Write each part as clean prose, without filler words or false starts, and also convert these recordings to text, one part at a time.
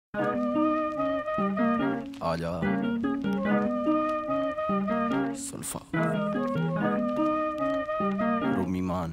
आजा सुल्फा रूमी मान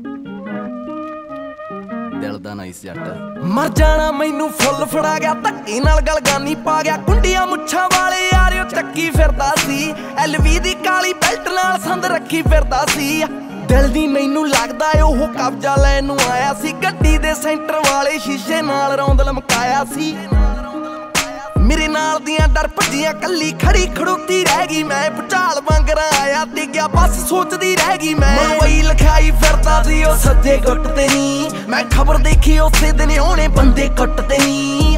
दिल दा नाइस जट मर जाना मैनू फुल फड़ा गया धक्के नाल गलगानी पा गया कुंडियां मुच्छां वाले यारियो चक्की फिरदा सी LV दी काली बेल्ट नाल संद रखी फिरदा सी दिल दी मैनू लगदा ओह कब्जा लैन नूं आया सी गड्डी दे सेंटर वाले शीशे नाल रौंद लमकाया सी मेरे नाल दियां डर भज्जियां कल्ली खड़ी खड़ोती रह गई मैं भुचाल वांगर आया डिग्या बस सोचदी रह गई मैं वही लिखाई फिरदा सी ओ सज्जे गुट ते नी मैं खबर देखी उसे दिन होने बंदे कुट ते नी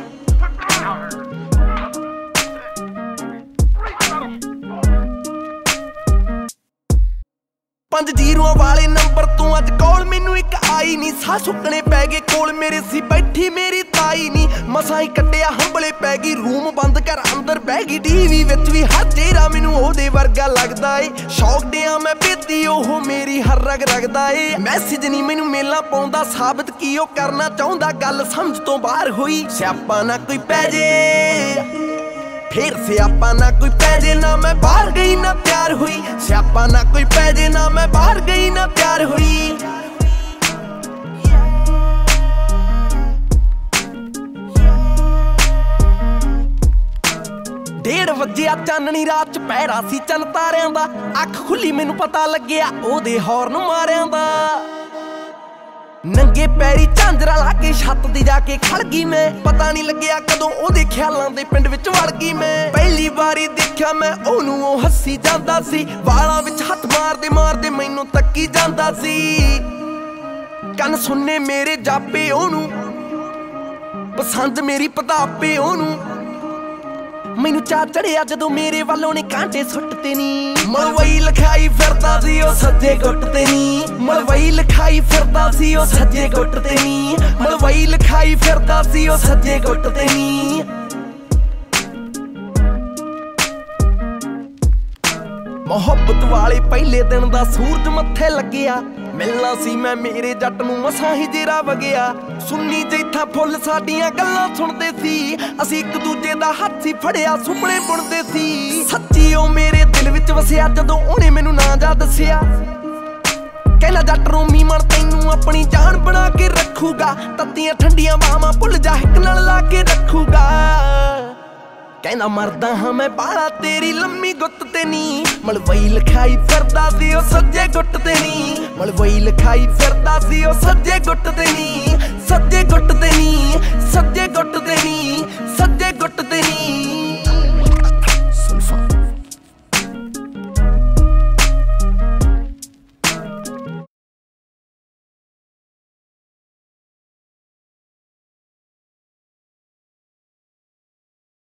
पंज जीरों वाले नंबर तो अज कॉल मैनू एक आई नी साह सुकने पै गए कोल मेरे सी बैठी मेरी ताई नी मसां ही कट्टिया हंबले पै गई रूम बंद कर अंदर बह गई टीवी विच भी हर चेहरा मैनू ओहदे वर्गा लगदा ए शौक दिया मैं बेती ओह मेरी हर रग रगदा ए मैसेज नी मैनू मेला पाउंदा साबित की ओ करना चाहुंदा गल समझ तो बाहर होई स्यापा ना कोई पै जे फिर स्यापा ना कोई पैजे ना मैं बाहर गई ना प्यार हुई स्यापा ना कोई पैजे ना मैं बाहर गई ना प्यार हुई 1:30 ਵਜੇ ਚਾਨਣੀ ਰਾਤ ਚ ਪਹਿਰਾ ਸੀ ਚੰਨ ਤਾਰਿਆਂ ਦਾ ਅੱਖ ਖੁੱਲੀ ਮੈਨੂੰ ਪਤਾ ਲੱਗਿਆ ਉਹਦੇ ਹੌਰਨ ਮਾਰਿਆਂ ਦਾ ਨੰਗੇ ਪੈਰੀ ਝਾਂਜਰਾ ਲਾ ਕੇ ਛੱਤ ਦੀ ਜਾ ਕੇ ਖੜ ਗਈ ਮੈਂ ਪਤਾ ਨਹੀਂ ਲੱਗਿਆ ਕਦੋਂ ਉਹਦੇ ਖਿਆਲਾਂ ਦੇ ਪਿੰਡ ਵਿੱਚ ਵੜ ਗਈ ਮੈਂ ਪਹਿਲੀ ਵਾਰੀ ਦੇਖਿਆ ਮੈਂ ਉਹਨੂੰ ਉਹ ਹੱਸੀ ਜਾਂਦਾ ਸੀ ਵਾਲਾਂ ਵਿੱਚ ਹੱਥ ਮਾਰਦੇ ਮਾਰਦੇ ਮੈਨੂੰ ਤੱਕੀ ਜਾਂਦਾ ਸੀ ਕੰਨ ਸੁਣਨੇ ਮੇਰੇ ਜਾਪੇ ਉਹਨੂੰ ਪਸੰਦ ਮੇਰੀ ਪਤਾਪੇ ਉਹਨੂੰ ਮੈਨੂੰ ਚਾਹ ਚੜਿਆ ਜਦੋਂ ਮੇਰੇ ਵੱਲੋਂ ਨੇ ਕਾਂਟੇ ਸੁੱਟਤੇ ਨੀ ਮਲਵਈ ਲਿਖਾਈ ਫਿਰਦਾ ਸੀ ਉਹ ਸੱਜੇ ਗੁੱਟ ਤੇ ਨੀ ਮਲਵਈ ਲਿਖਾਈ ਫਿਰਦਾ ਸੀ ਉਹ ਸੱਜੇ ਗੁੱਟ ਤੇ ਨੀ ਮਲਵਈ ਲਿਖਾਈ ਫਿਰਦਾ ਸੀ ਉਹ ਸੱਜੇ ਗੁੱਟ ਤੇ ਨੀ ਮੁਹੱਬਤ ਵਾਲੇ ਪਹਿਲੇ ਦਿਨ ਦਾ ਸੂਰਜ ਮੱਥੇ ਲੱਗਿਆ ਮਿਲਣਾ ਸੀ ਮੈਂ ਮੇਰੇ ਜੱਟ ਨੂੰ ਮਸਾਂ ਹੀ ਜੇਰਾ ਵਗਿਆ ਸੁਣਨੀ ਜੈਥਾ ਫੁੱਲ ਸਾਡੀਆਂ ਗੱਲਾਂ ਸੁਣਦੇ ਸੀ ਅਸੀਂ ਇੱਕ ਦੂਜੇ ਦਾ ਹੱਥ ਹੀ ਫੜਿਆ ਸੁਪਨੇ ਬੁਣਦੇ ਸੀ ਸੱਚੀ ਉਹ ਮੇਰੇ ਦਿਲ ਵਿੱਚ ਵਸਿਆ ਜਦੋਂ ਉਹਨੇ ਮੈਨੂੰ ਨਾਂ ਜਾ ਦੱਸਿਆ ਕਹਿੰਦਾ ਜੱਟ ਰੋਮੀ ਮਨ ਤੈਨੂੰ ਆਪਣੀ ਜਾਨ ਬਣਾ ਕੇ ਰੱਖੂਗਾ ਤੱਤੀਆਂ ਠੰਡੀਆਂ ਬਾਹਾਂ ਭੁੱਲ ਜਾ ਇੱਕ ਨਾਲ ਲਾ ਕੇ ਰੱਖੂਗਾ ਕਹਿੰਦਾ ਮਰਦਾ ਹਾਂ ਮੈਂ ਬਾਲਾ ਤੇਰੀ ਲੰਮੀ ਗੁੱਤ ਤੇ ਨੀ ਮਲਵਈ ਲਿਖਾਈ ਫਿਰਦਾ ਸੀ ਉਹ ਸੱਜੇ ਗੁੱਟ ਤੇ ਨੀ ਮਲਵਈ ਲਿਖਾਈ ਫਿਰਦਾ ਸੀ ਉਹ ਸੱਜੇ ਗੁੱਟ ਤੇ ਨੀ